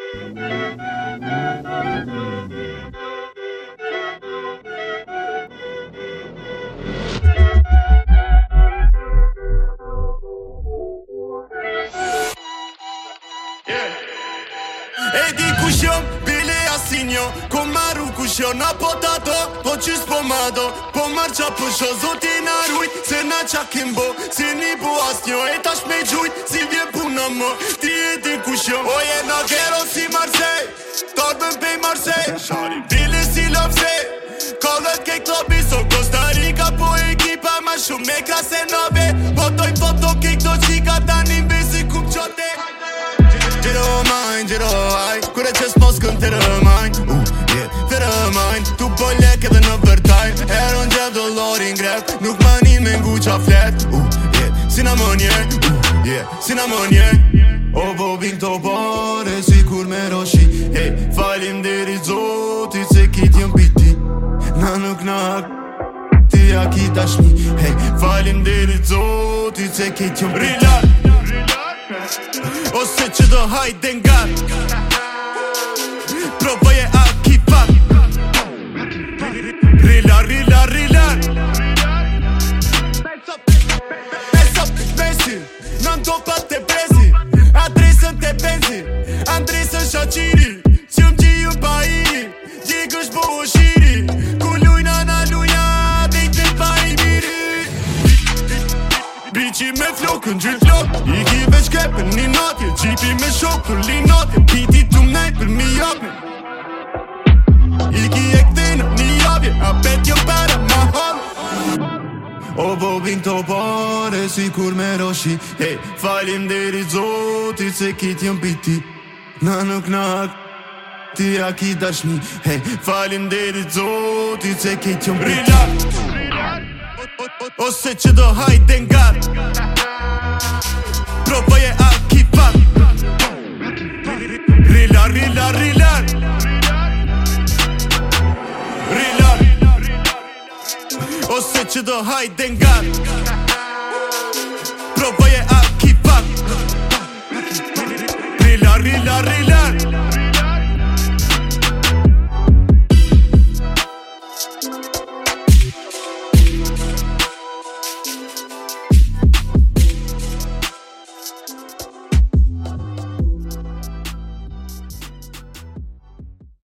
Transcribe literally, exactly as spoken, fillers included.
E di kush jom, bile asin jo Ko marru kush jo, na po tato Po qys po mado, po marr qa po sho Zotin na rujt, se na qa kim bo Si ni bu as njo, e tash me gjujt Si vjen puna mo, ti e di kush jo O je na gero si Marsej Tardën pej Marsej Bile si lopse Kollet ke klobi, so Costa Rica Po ekipa ma shumë me krase nove Po toj foto ke këto qika Tani mbesi kum qote Gjero majn, gjero aj Kure qes mos kën të rëmajn uh, yeah, të rëmajn Tu po lek edhe në vërtajn Heron gjep dollarin grek Nuk mani me ngu qa flet uh, yeah, Si na më nje uh, yeah, Si na më nje O vo vin këto bare Si kur me roshi Hey, falim deri zotit Se kit jëm piti Na nuk na hak Ti a ki tashmi Hey, falim deri zotit Se kit jëm piti Rilar Ose që do hajde nga Provoje a kifat Rilar, rilar, rilar Besop besin Nën topat të brezi Adresën të benzin Andresën shaqiri Që më gjiju pa iri Gjikësh po o shiri Ku lujna na luja Dejt me pa i miri Bici me flokën gjyll flok I ki veç kepën një natje Gjipi me shok për li natje Piti të mnejt për mi japje I ki e këthina një javje A bet jo para ma hame O vo vin të pare Si kur me roshi Hey, falim deri zotit Se kit jëm piti Na nuk na hak Ti a ki dashni Hey, falim deri zotit Se kit jëm piti Ose që do hajde ngar Provoje a kifat Rilar, rilar, rilar Rilar Ose që do hajde ngar Provoje a kifat Rilar, rilar, rilar